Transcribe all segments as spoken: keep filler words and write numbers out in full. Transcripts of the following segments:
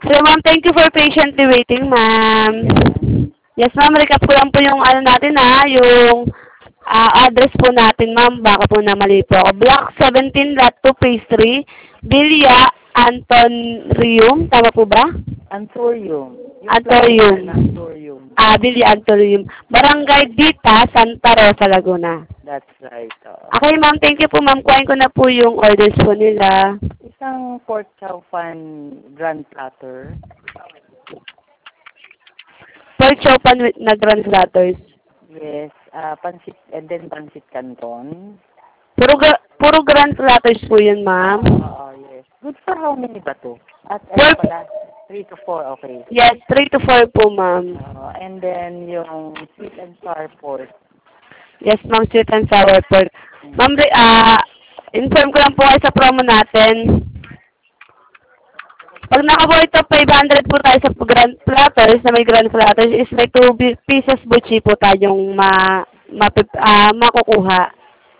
Hello, ma'am. Thank you for patiently waiting, ma'am. Yes, ma'am. Recap ko lang po yung ano natin, ha. Yung uh, address po natin, ma'am. Baka po na mali po ako. Block seventeen, lot two, phase three. Villa Antonrium. Tama po ba? Antorium. Yung Antorium. Antorium. Ah, Villa Antorium. Barangay Dita, Santa Rosa, Laguna. That's right. Oo. Okay, ma'am. Thank you po, ma'am. Kuhain ko na po yung orders po nila. Isang pork chow fan grand platter. Pork chow pan with na grand platters. Yes. Uh, pansit, and then pansit canton. Puro, gra- puro grand platters po yun, ma'am. Oo, yes. Good for how many ba to? At ano Four. pala? Three to four, okay. Yes, three to four po, ma'am. Uh, and then yung sweet and sour pork. Yes, ma'am, sweet and sour pork. Ma'am, re- ah, inform ko lang po kayo sa promo natin. Pag nakabuo ito, five hundred po tayo sa grand platters, na may grand platters, is may two pieces buchi po tayong ma, ma, ah, makukuha.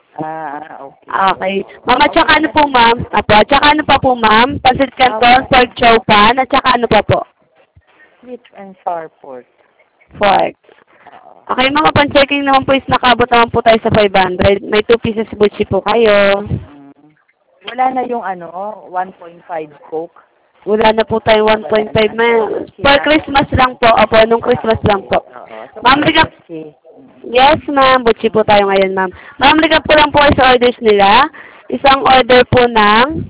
Ah, okay. Okay. Ma'am, at saka ano po, ma'am? Apo, at saka ano pa po, ma'am? Pansit canton, pork chow pan, at saka ano pa po? Sweet and sour pork. Pork. Oo. Okay, ma'am, upon checking naman po is nakabot naman po tayo sa five hundred. May two pieces buchi po kayo. Mm. Wala na yung ano, one point five Coke. Wala na po tayo one point five, ma'am. For Christmas lang po. Opo, nung Christmas lang po. Oo. So, Ma'am, recap. Pepsi. Yes, ma'am. Butchi po tayo ngayon, ma'am. Ma'am, recap po lang po kayo sa orders nila. Isang order po ng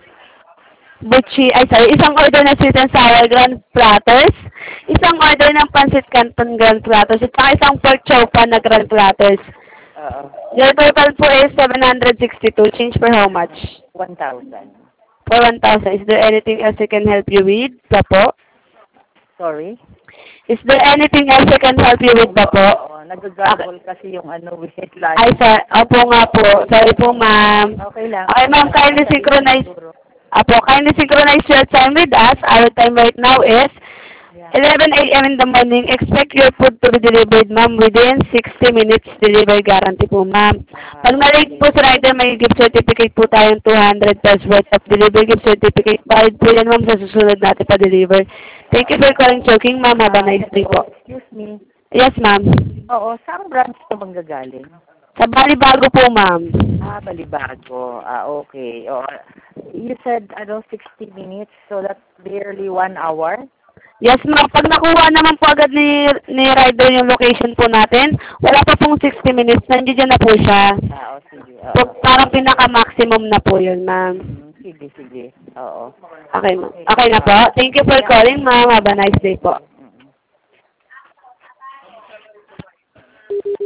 butchi, ay sorry, isang order ng sweet and sour grand platters. Isang order ng pancit canton grand platters. At saka isang pork chow pan na grand platters. Oo. Your total po is seven hundred sixty-two. Change for how much? one thousand. For one thousand. Is there anything else I can help you with? Pa po? Sorry? Is there anything else I can help you with pa po? Oo. Nag-gargle kasi yung ano with line. Ay, sir. Opo nga po. Sorry po, ma'am. Okay lang. Okay, ma'am. Kindly synchronize. Opo, kindly synchronize your time with us. Our time right now is eleven a m in the morning. Expect your food to be delivered, ma'am, within sixty minutes delivery guarantee po, ma'am. Pag na-late po sa rider, may gift certificate po tayong two hundred pesos worth of delivery gift certificate. Valid po yan, ma'am, sa susunod natin pa-deliver. Thank you for calling Choking, ma'am. Have a nice day po. Excuse me. Yes, ma'am. Oo. Saan branch ito manggagaling? Sa Balibago po, ma'am. Ah, Balibago. Ah, okay. Oh, you said, ano, sixty minutes, so that's barely one hour? Yes, ma'am. Pag nakuha naman po agad ni, ni rider yung location po natin, wala pa pong sixty minutes. Nandiyan na po siya. Ah, oh, sige. Oo. So, parang pinaka-maximum na po yun, ma'am. Hmm, sige, sige. Oo. Okay, ma'am. Okay na po. Thank you for calling, ma'am. Have a nice day po.